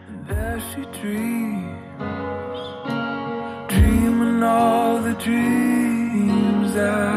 And as she dreams, dreaming all the dreams that